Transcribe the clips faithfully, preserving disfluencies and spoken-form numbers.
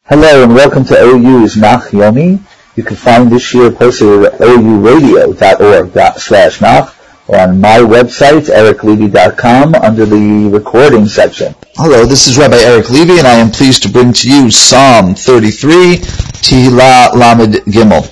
Hello and welcome to O U's Nach Yomi. You can find this year posted at o u radio dot org slash nach or on my website, eric levy dot com, under the recording section. Hello, this is Rabbi Eric Levy, and I am pleased to bring to you Psalm thirty-three, Tehillah Lamed Gimel.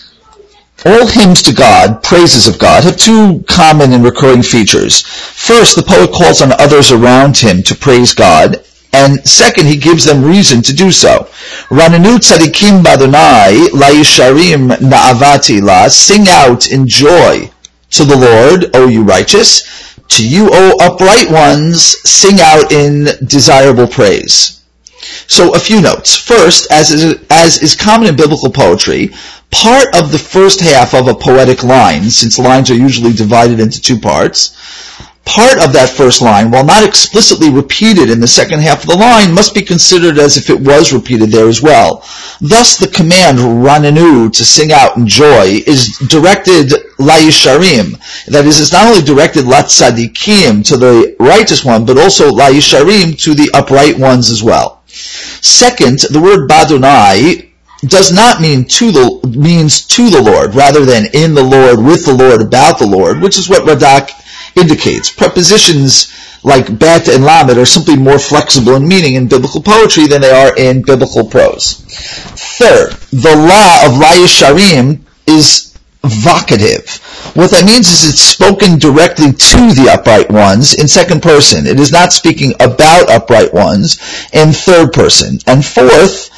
All hymns to God, praises of God, have two common and recurring features. First, the poet calls on others around him to praise God, and second, he gives them reason to do so. Rananu tzadikim b'Adonai la'yisharim na'avati la. Sing out in joy to the Lord, O you righteous. To you, O upright ones, sing out in desirable praise. So a few notes. First, as is, as is common in biblical poetry, part of the first half of a poetic line, since lines are usually divided into two parts, part of that first line, while not explicitly repeated in the second half of the line, must be considered as if it was repeated there as well. Thus, the command, ranenu, to sing out in joy, is directed la'yisharim. That is, it's not only directed latzadikim, to the righteous one, but also la'yisharim, to the upright ones as well. Second, the word b'Adonai does not mean to the, means to the Lord, rather than in the Lord, with the Lord, about the Lord, which is what Radak indicates. Prepositions like bet and lamed are simply more flexible in meaning in biblical poetry than they are in biblical prose. Third, the law of la'yisharim is vocative. What that means is it's spoken directly to the upright ones in second person. It is not speaking about upright ones in third person. And fourth,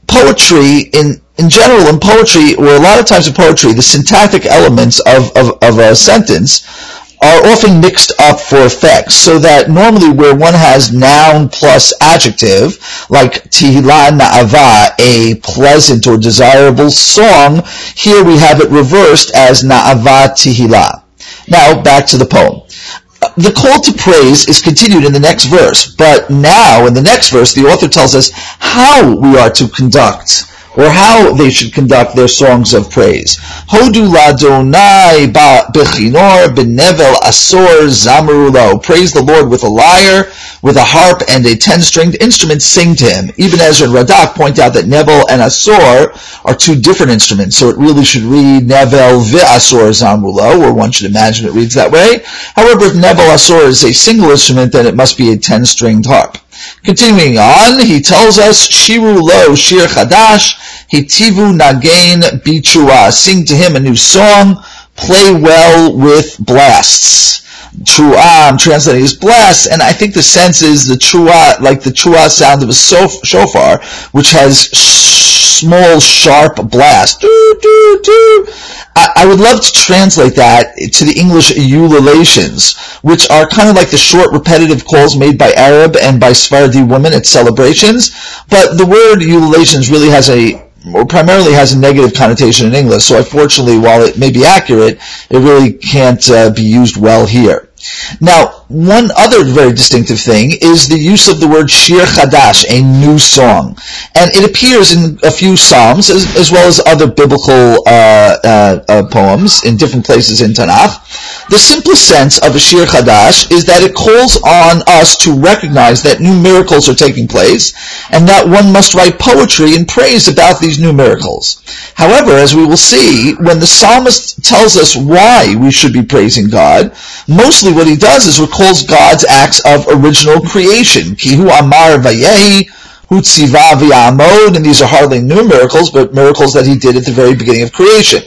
poetry in in general in poetry, or a lot of times in poetry, the syntactic elements of, of, of a sentence are often mixed up for effect, so that normally where one has noun plus adjective, like Tehillah Na'ava, a pleasant or desirable song, here we have it reversed as Na'ava Tehillah. Now, back to the poem. The call to praise is continued in the next verse, but now, in the next verse, the author tells us how we are to conduct, or how they should conduct their songs of praise. Hodu ladonai b'chinor b'nevel asor zamurulo. Praise the Lord with a lyre, with a harp, and a ten-stringed instrument. Sing to him. Ibn Ezra and Radak point out that nevel and asor are two different instruments, so it really should read nevel v'asor zamurulo, or one should imagine it reads that way. However, if nevel asor is a single instrument, then it must be a ten-stringed harp. Continuing on, he tells us, Shiru lo shir chadash, hitivu nagain bichua. Sing to him a new song, play well with blasts. Trua, I'm translating as blasts, and I think the sense is the trua, like the trua sound of a shofar, which has sh- small, sharp blast. Do, do, do. I, I would love to translate that to the English ululations, which are kind of like the short, repetitive calls made by Arab and by Sephardi women at celebrations, but the word ululations really has a or primarily has a negative connotation in English, so unfortunately, while it may be accurate, it really can't uh, be used well here. Now, one other very distinctive thing is the use of the word shir chadash, a new song. And it appears in a few psalms, as, as well as other biblical uh, uh, uh, poems in different places in Tanakh. The simplest sense of a shir chadash is that it calls on us to recognize that new miracles are taking place, and that one must write poetry in praise about these new miracles. However, as we will see, when the psalmist tells us why we should be praising God, mostly what he does is recalls God's acts of original creation. Kihu amar vayehi, hu tziva v'yamod, and these are hardly new miracles, but miracles that he did at the very beginning of creation.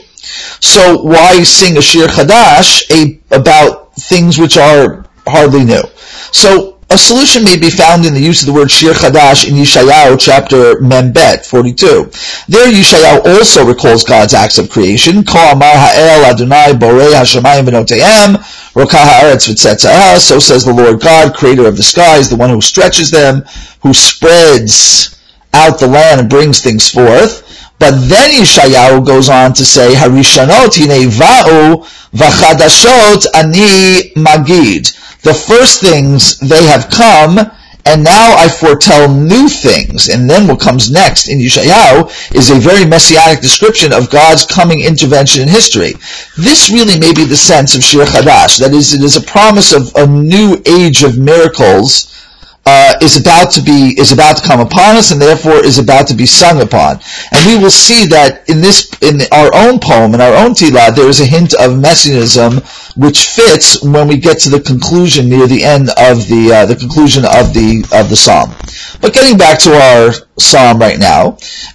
So why sing a shir chadash a, about things which are hardly new? So a solution may be found in the use of the word shir chadash in Yeshayahu chapter Membet forty-two. There Yeshayahu also recalls God's acts of creation. Ko amar ha'el Adonai borei hashamayim v'noteihem rokah ha'aretz v'tzetzah. So says the Lord God, creator of the skies, the one who stretches them, who spreads out the land and brings things forth. But then Yeshayahu goes on to say, Harishanot hine va'u v'chadashot ani magid. The first things, they have come, and now I foretell new things. And then what comes next in Yeshayahu is a very messianic description of God's coming intervention in history. This really may be the sense of Shir Chadash. That is, it is a promise of a new age of miracles uh, is about to be is about to come upon us, and therefore is about to be sung upon. And we will see that in this in our own poem, in our own Tilah, there is a hint of messianism which fits when we get to the conclusion near the end of the uh, the conclusion of the of the psalm. But getting back to our psalm right now.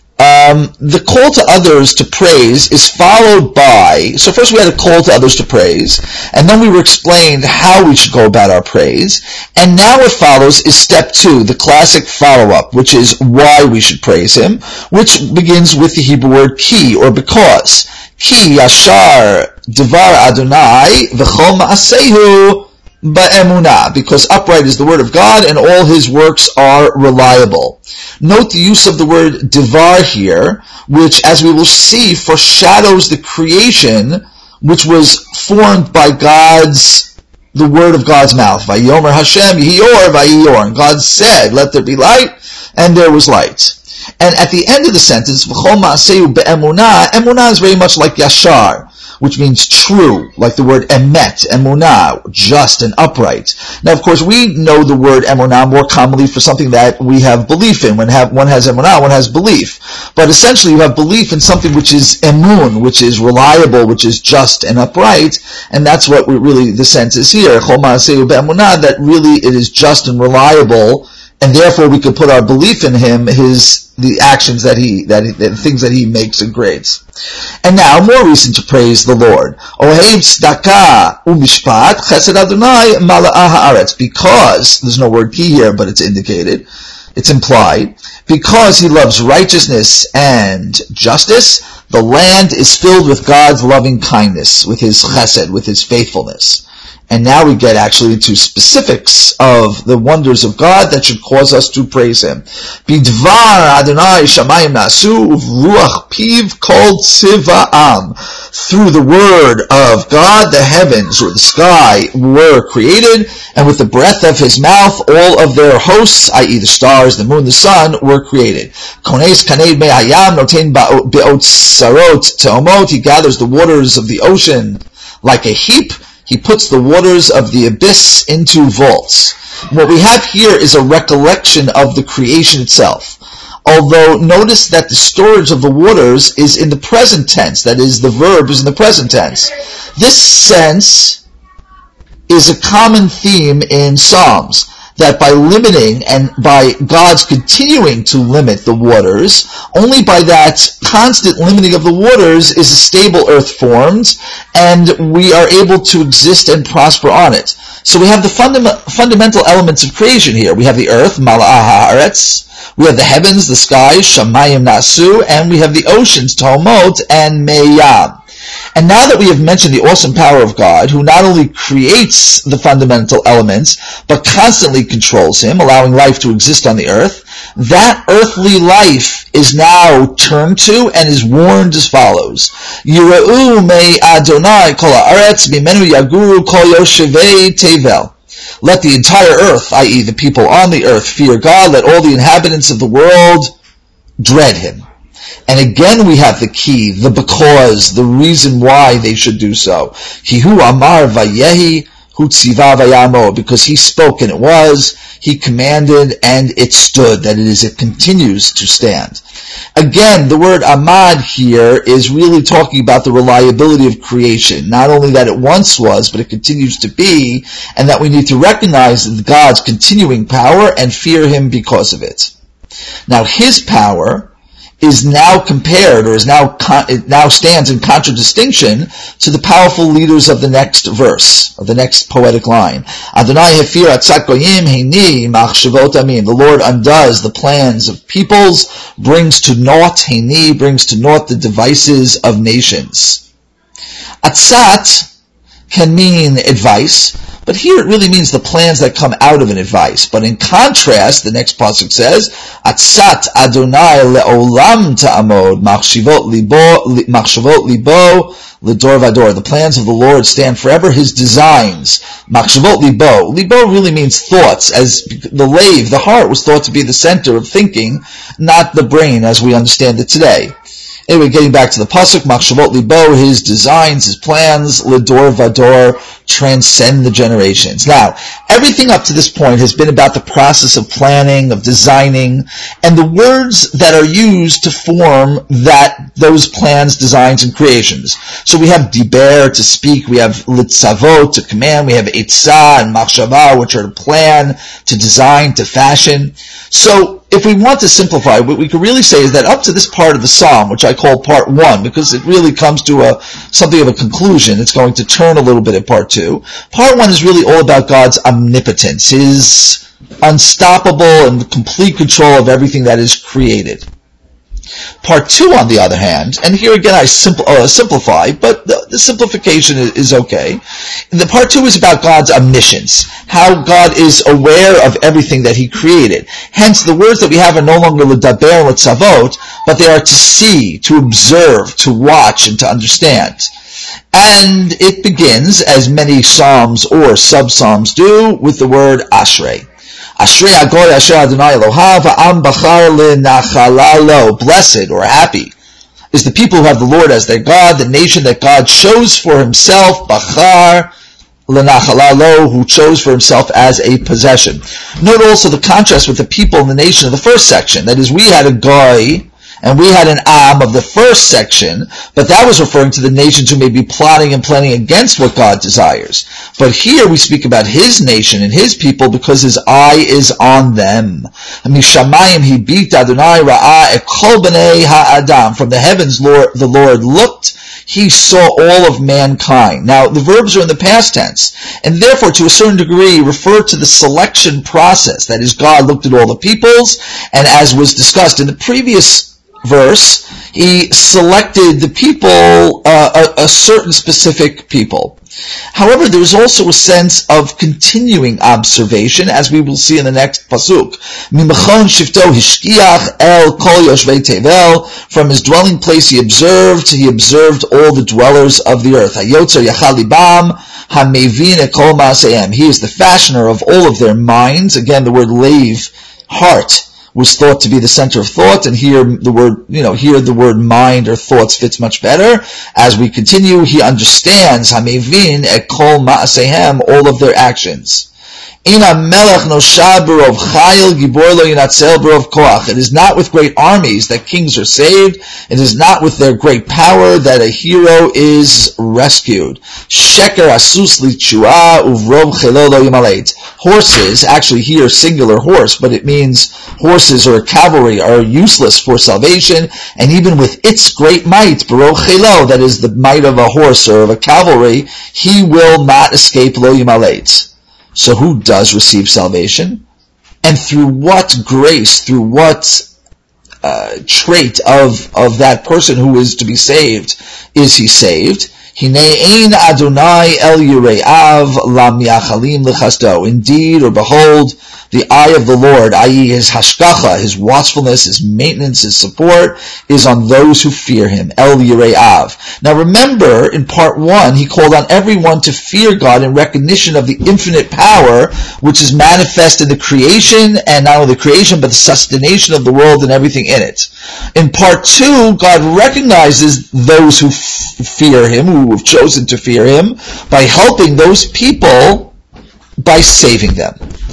Um, the call to others to praise is followed by, so first we had a call to others to praise, and then we were explained how we should go about our praise, and now what follows is step two, the classic follow-up, which is why we should praise him, which begins with the Hebrew word ki, or because. Ki yashar devar Adonai v'chol ma'asehu ba'emunah, because upright is the word of God and all his works are reliable. Note the use of the word devar here, which, as we will see, foreshadows the creation which was formed by God's, the word of God's mouth. Vayomer Hashem Yiyor Vayiyor. And God said, let there be light, and there was light. And at the end of the sentence, V'chol ma'aseu be'emunah, emunah is very much like yashar, which means true, like the word emet, emunah, just and upright. Now, of course, we know the word emunah more commonly for something that we have belief in. When have, one has emunah, one has belief. But essentially, you have belief in something which is emun, which is reliable, which is just and upright, and that's what we really, the sense is here. Chol ma'aseu be'emunah, that really it is just and reliable, and therefore we could put our belief in him, his the actions that he, that he, the things that he makes and creates. And now, more reason to praise the Lord. Ohev tzedakah u'mishpat chesed Adonai mala'ah haaretz. Because, there's no word ki here, but it's indicated, it's implied, because he loves righteousness and justice, the land is filled with God's loving kindness, with his chesed, with his faithfulness. And now we get actually into specifics of the wonders of God that should cause us to praise him. Bidvar Adonai shamayim nasu uvruach piv kol tziva'am. Through the word of God, the heavens or the sky were created, and with the breath of his mouth, all of their hosts, that is the stars, the moon, the sun, were created. Kones kaned me'ayam noten be'ot sarot te'omot. He gathers the waters of the ocean like a heap. He puts the waters of the abyss into vaults. What we have here is a recollection of the creation itself. Although notice that the storage of the waters is in the present tense, that is, the verb is in the present tense. This sense is a common theme in Psalms, that by limiting and by God's continuing to limit the waters, only by that constant limiting of the waters is a stable earth formed, and we are able to exist and prosper on it. So we have the fundam- fundamental elements of creation here. We have the earth, mala'ah haaretz, we have the heavens, the skies, shamayim nasu, and we have the oceans, tomot and meyam. And now that we have mentioned the awesome power of God, who not only creates the fundamental elements, but constantly controls him, allowing life to exist on the earth, that earthly life is now turned to and is warned as follows. Yira'u me Adonai kol haaretz mimenu yaguru kol yoshevei tevel. Let the entire earth, that is the people on the earth, fear God. Let all the inhabitants of the world dread him. And again we have the key, the because, the reason why they should do so. Hihu amar vayehi hu tziva vayamo, because he spoke and it was, he commanded and it stood, that it is, it continues to stand. Again, the word amad here is really talking about the reliability of creation. Not only that it once was, but it continues to be, and that we need to recognize God's continuing power and fear him because of it. Now his power is now compared, or is now it now stands in contradistinction to the powerful leaders of the next verse, of the next poetic line. Adonai hefir atzat goyim heini machshavot amin. The Lord undoes the plans of peoples, brings to naught heini, brings to naught the devices of nations. Atzat can mean advice, but here it really means the plans that come out of an advice. But in contrast, the next pasuk says, Atzat Adonai le'olam ta'amod, machshavot libo, machshavot libo, l'dor vador. The plans of the Lord stand forever, his designs. Machshavot libo. Libo really means thoughts, as the lave, the heart, was thought to be the center of thinking, not the brain as we understand it today. Anyway, getting back to the pasuk, Machshavot Libo, his designs, his plans, Lidor Vador, transcend the generations. Now, everything up to this point has been about the process of planning, of designing, and the words that are used to form that those plans, designs, and creations. So we have Diber, to speak, we have Litzavot, to command, we have Eitzah and Machshavah, which are to plan, to design, to fashion. So, if we want to simplify, what we could really say is that up to this part of the psalm, which I call part one, because it really comes to a something of a conclusion, it's going to turn a little bit at part two. Part one is really all about God's omnipotence, his unstoppable and complete control of everything that is created. Part two, on the other hand, and here again I simpl- uh, simplify, but the, the simplification is, is okay. The part two is about God's omniscience, how God is aware of everything that He created. Hence, the words that we have are no longer l'daber and l'tzavot, but they are to see, to observe, to watch, and to understand. And it begins, as many psalms or sub-psalms do, with the word Ashrei. Ashrei Agoy Asher Adonai Elohav Ha'am Bachar L'Nachalalo. Blessed or happy is the people who have the Lord as their God, the nation that God chose for Himself, Bachar L'Nachalalo, who chose for Himself as a possession. Note also the contrast with the people in the nation of the first section. That is, we had a Goy and we had an Am of the first section, but that was referring to the nations who may be plotting and planning against what God desires. But here we speak about His nation and His people because His eye is on them. Mishamayim hibit Adonai ra'ah et kol bnei ha'adam. From the heavens, Lord, the Lord looked, He saw all of mankind. Now, the verbs are in the past tense, and therefore, to a certain degree, refer to the selection process. That is, God looked at all the peoples, and as was discussed in the previous verse, He selected the people, uh, a, a certain specific people. However, there is also a sense of continuing observation, as we will see in the next pasuk. Mimachon shifto hishkiach el kol yoshvei tevel. From his dwelling place he observed, he observed all the dwellers of the earth. Hayotzer yachal libam hamevin et kol ma'aseim. He is the fashioner of all of their minds. Again, the word leiv, heart, was thought to be the center of thought, and here the word, you know, here the word mind or thoughts fits much better. As we continue, He understands, Hamevin et kol ma'asehem, all of their actions. Ina melech noshad barov chayil gibor lo yinatzel barov koach. It is not with great armies that kings are saved. It is not with their great power that a hero is rescued. Sheker asus lichua uvrov chelo lo yimaleit. Horses, actually here singular horse, but it means horses or cavalry are useless for salvation, and even with its great might, barov chelo, that is the might of a horse or of a cavalry, he will not escape lo yimaleit. So who does receive salvation? And through what grace, through what uh, trait of, of that person who is to be saved is he saved? Hine ein Adonai el yire'av lam yachalim l'chasdo. Indeed, or behold, the eye of the Lord, that is His hashgacha, His watchfulness, His maintenance, His support, is on those who fear Him. El yire'av. Now remember, in part one, He called on everyone to fear God in recognition of the infinite power which is manifest in the creation, and not only the creation, but the sustentation of the world and everything in it. In part two, God recognizes those who f- fear Him, who have chosen to fear Him, by helping those people by saving them.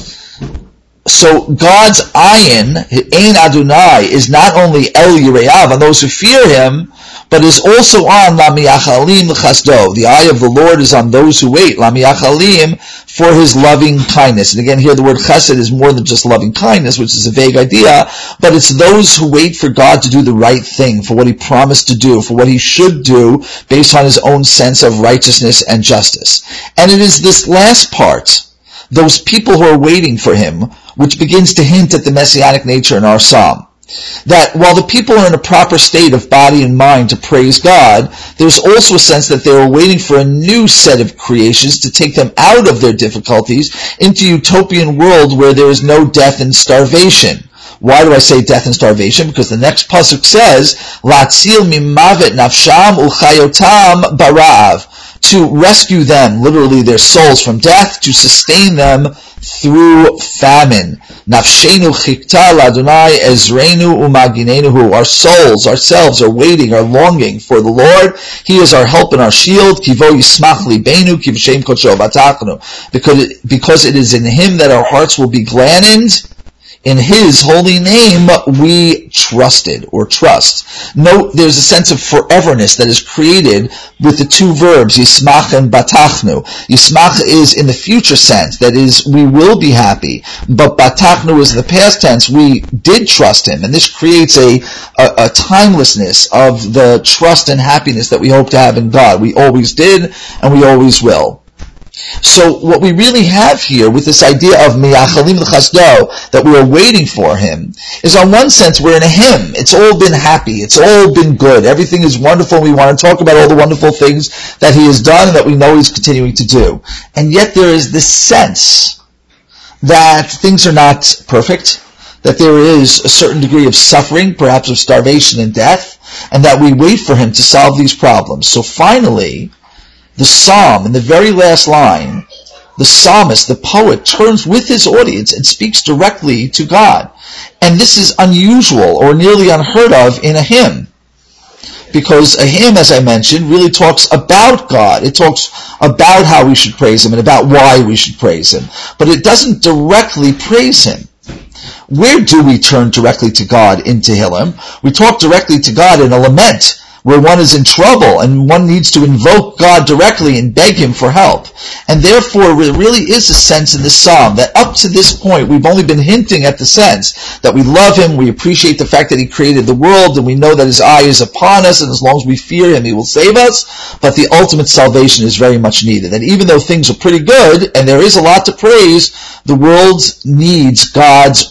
So God's ayin, Ein Adonai, is not only El Yire'av, on those who fear Him, but is also on Lam Yachalim L'Chasdo. The eye of the Lord is on those who wait, Lam Yachalim, for His loving kindness. And again, here the word chesed is more than just loving kindness, which is a vague idea, but it's those who wait for God to do the right thing, for what He promised to do, for what He should do, based on His own sense of righteousness and justice. And it is this last part, those people who are waiting for Him, which begins to hint at the messianic nature in our psalm. That while the people are in a proper state of body and mind to praise God, there's also a sense that they are waiting for a new set of creations to take them out of their difficulties into a utopian world where there is no death and starvation. Why do I say death and starvation? Because the next pasuk says, Latzil mimavet nafsham uchayotam barav. to rescue them, literally their souls, from death, to sustain them through famine. Nafshenu chikta l'Adonai ezreinu umagineinu. Our souls, ourselves, are waiting, are longing for the Lord. He is our help and our shield. Kivo yismach libenu kivshem kodsho batachnu. Because it, because it is in Him that our hearts will be gladdened. In His holy name we trusted, or trust. Note, there's a sense of foreverness that is created with the two verbs, yismach and batachnu. Yismach is in the future sense, that is, we will be happy. But batachnu is the past tense, we did trust Him. And this creates a, a, a timelessness of the trust and happiness that we hope to have in God. We always did, and we always will. So what we really have here with this idea of miyachalim l'chasdo, that we are waiting for Him, is on one sense we're in a hymn. It's all been happy. It's all been good. Everything is wonderful. We want to talk about all the wonderful things that He has done and that we know He's continuing to do. And yet there is this sense that things are not perfect, that there is a certain degree of suffering, perhaps of starvation and death, and that we wait for Him to solve these problems. So finally, the psalm, in the very last line, the psalmist, the poet, turns with his audience and speaks directly to God. And this is unusual, or nearly unheard of, in a hymn. Because a hymn, as I mentioned, really talks about God. It talks about how we should praise Him and about why we should praise Him. But it doesn't directly praise Him. Where do we turn directly to God in Tehillim? We talk directly to God in a lament, where one is in trouble and one needs to invoke God directly and beg Him for help. And therefore, there really is a sense in this psalm that up to this point, we've only been hinting at the sense that we love Him, we appreciate the fact that He created the world, and we know that His eye is upon us, and as long as we fear Him, He will save us. But the ultimate salvation is very much needed. And even though things are pretty good, and there is a lot to praise, the world needs God's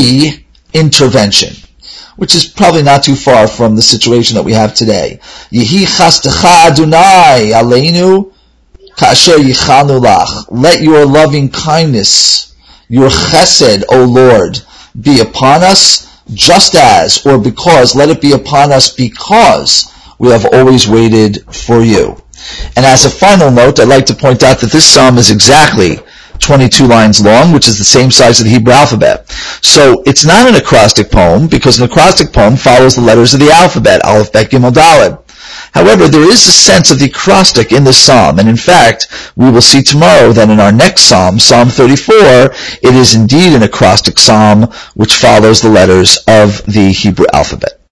re-intervention, which is probably not too far from the situation that we have today. Yehi chastecha Adonai aleinu ka'asher yichanu lach. Let your loving kindness, your chesed, O Lord, be upon us, just as, or because, let it be upon us because we have always waited for you. And as a final note, I'd like to point out that this psalm is exactly twenty-two lines long, which is the same size as the Hebrew alphabet. So it's not an acrostic poem, because an acrostic poem follows the letters of the alphabet, Aleph, Bet, Gimel, Daled. However, there is a sense of the acrostic in this psalm, and in fact, we will see tomorrow that in our next psalm, Psalm thirty-four, it is indeed an acrostic psalm which follows the letters of the Hebrew alphabet.